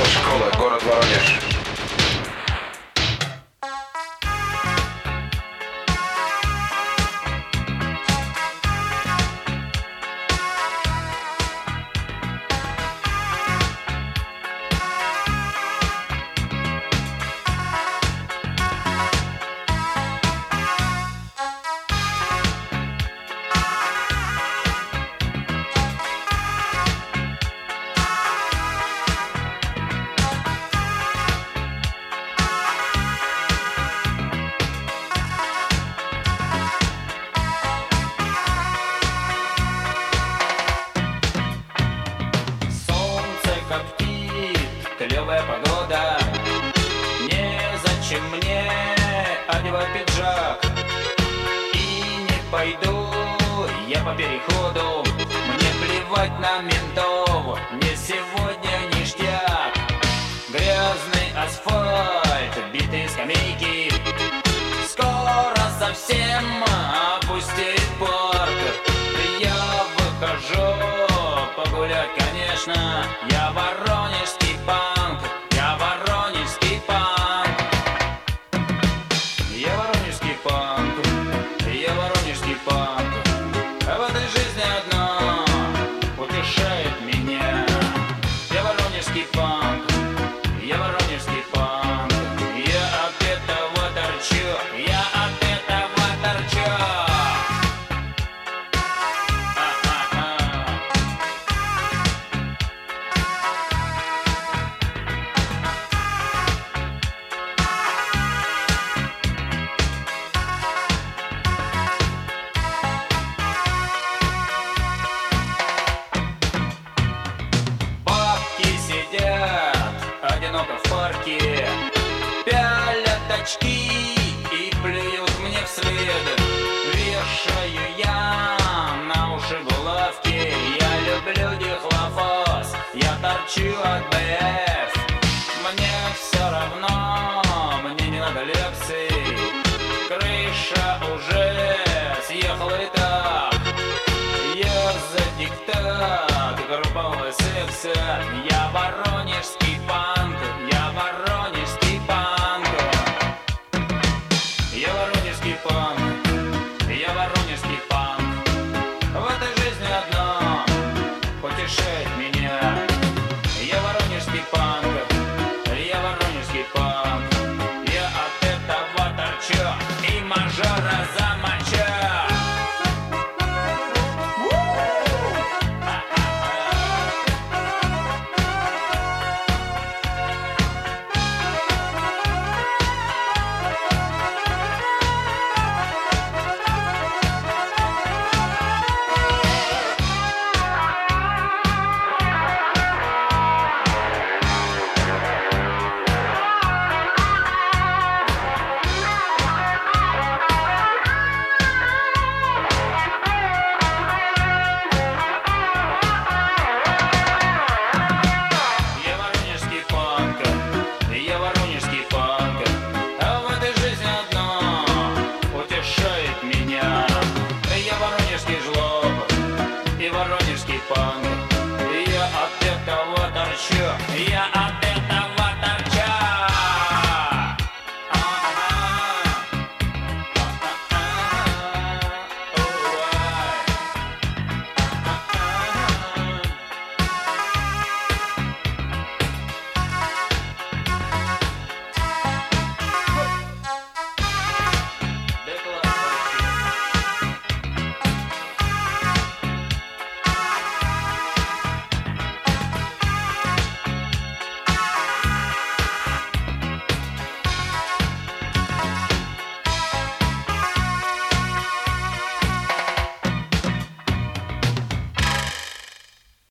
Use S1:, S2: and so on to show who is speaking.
S1: Мотошкола, город Воронеж.
S2: Клевая погода, незачем мне одевать пиджак. И не пойду я по переходу, мне плевать на ментов, мне сегодня ништяк. Грязный асфальт, битые скамейки, скоро совсем опустеет парк. Я выхожу погулять, конечно, я воронежский панк, я воронежский панк. Я воронежский панк, я воронежский панк. А в этой жизни одно утешает меня. Я воронежский панк, я воронежский панк. Я от этого торчу, я от этого торчу. Сидят одиноко в парке, пялят очки и плюют мне вслед. Вешаю я на уши булавки, я люблю дихлофос, я торчу от БФ. Мне все равно, мне не надо лекций, крыша уже съехала и так. Я за диктат группового секса, я ворон.